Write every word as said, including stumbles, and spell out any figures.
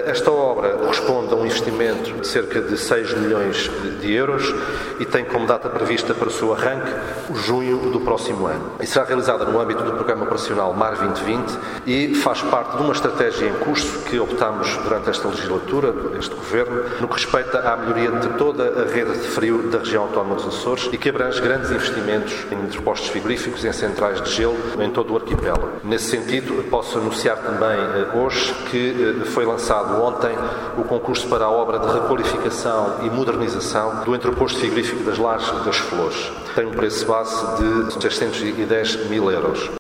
Esta obra corresponde a um investimento de cerca de seis milhões de euros e tem como data prevista para o seu arranque o junho do próximo ano. E será realizada no âmbito do Programa Operacional Mar vinte vinte e faz parte de uma estratégia em curso que optamos durante esta legislatura, este Governo, no que respeita à melhoria de toda a rede de frio da região autónoma dos Açores e que abrange grandes investimentos em entrepostos frigoríficos e em centrais de gelo em todo o arquipélago. Nesse sentido, posso anunciar também hoje que foi lançado ontem o concurso para a obra de requalificação e modernização do entreposto frigorífico das Lajes das Flores. Tem um preço base de seiscentos e dez mil euros.